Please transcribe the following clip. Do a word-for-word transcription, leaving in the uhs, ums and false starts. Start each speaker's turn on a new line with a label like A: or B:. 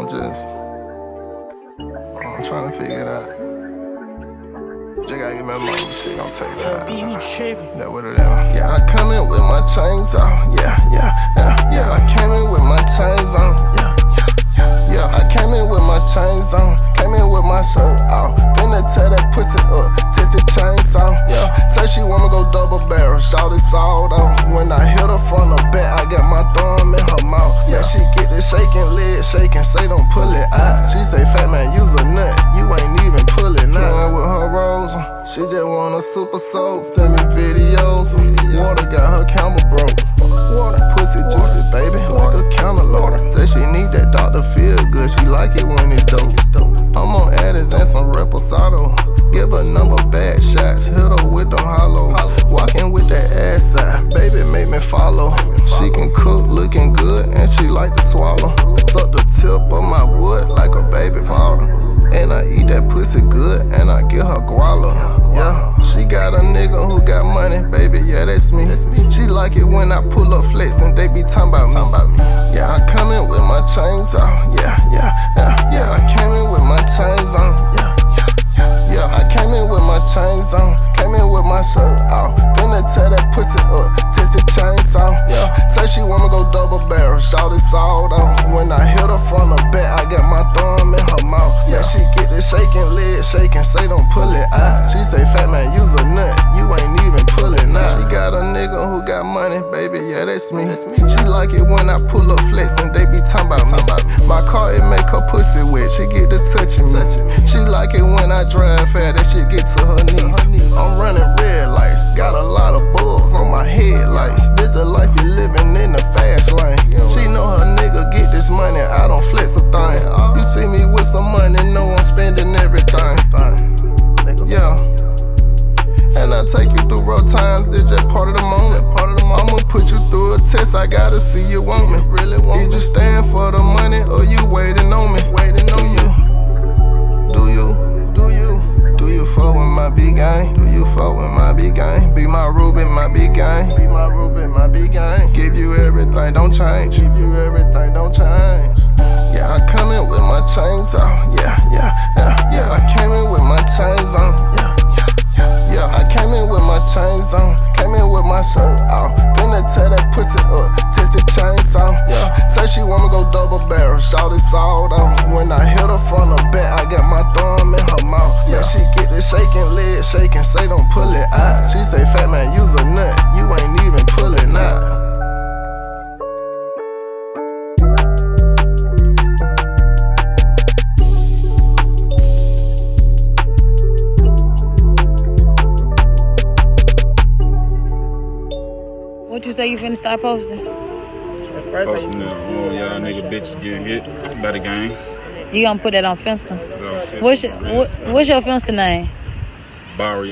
A: I'm just, I'm trying to figure it out. Just gotta get my money, shit gon' take time. That what it is. Yeah, I come in with my chains on. Yeah, yeah, yeah, yeah. I came in with my chains on. Yeah, yeah, yeah. I came in with my chains on. Came in with my shirt off. Finna tear that pussy up. Tested chainsaw. Yeah. Say she wanna go double barrel. Shout it sawed off. When I hit her from the back, I got my thumb in her mouth. Yeah, she get this shaking, leg shaking. Say don't pull it out. She say, fat man, use a nut. You ain't even pullin' now. With her rolls. She just want a super soak. Send me videos. Water got her camera broke. Water. Pussy juicy, baby, like a cantaloupe. Say she need that doctor feel good. She like it when it's dope. I'm on Addis and some Reposado. Give her number bad shots. Hit her with them hollows. Walking with that ass side. Baby, make me follow. She can cook, looking good, and she like to swallow. Suck the tip of my wood like a baby powder. And I eat that pussy good, and I give her guala. Yeah, she got a nigga who got money, baby, yeah, that's me. She like it when I pull up flex and they be talking about me. Yeah, I come in with my chains on. Yeah, yeah, yeah, yeah. I came in with my chains on. Yeah, yeah, yeah. I came in with my chains on. Came in with my shirt off. Finna tear that pussy up. Tested chainsaw. Yeah, say she wanna go double barrel. Shout it sawed off. When I hit her from the back, I got my thumb in her mouth. Yeah, she get this shaking, leg shaking. Say don't pull it out. She say, fat man, use a nut. You ain't even pullin' out. She got a nigga who got money, baby, yeah, that's me. She like it when I pull up flex and they be talking about me. My car, it make her pussy wet. She get to touching me. She like it when I drive fast. That shit get to her knees. I'm running red lights. Got a lot of bugs on my headlights. This the life you living in the fast lane. She know her nigga get this money. I don't flex a thing. You see me with some money, know I'm spending everything. Yeah. And I take you through rough times, this just part of the moment. I'ma put you through a test, I gotta see you want me. Did you stand for the money or you waiting on me? Waiting on you. Do you? Do you? Do you fuck with my big gang? Do you fuck with my big gang? Be my Ruben, my big gang. Be my Ruben, my big gang. Give you everything, don't change. Give you everything, don't change. Yeah, I come in with my chains on. Yeah, yeah, yeah, yeah. I came in with my chains on. Yeah. Yeah, I came in with my chains on. Came in with my shirt off. Finna tear that pussy up. Tested chainsaw. Yeah, say she wanna go double barrel. Shout it sawed off. When I hit her from the back, I got my thumb in her mouth. Yeah, she get this shaking, leg shaking. Say don't pull it out. She say, fat man, use a nut. You ain't even pullin' out.
B: What you say you finna start posting?
C: Posting them, oh, y'all nigga bitches getting hit by the gang.
B: You gonna put that on Finsta?
C: Finsta
B: What's your, what, what's your Finsta name?
C: Barry.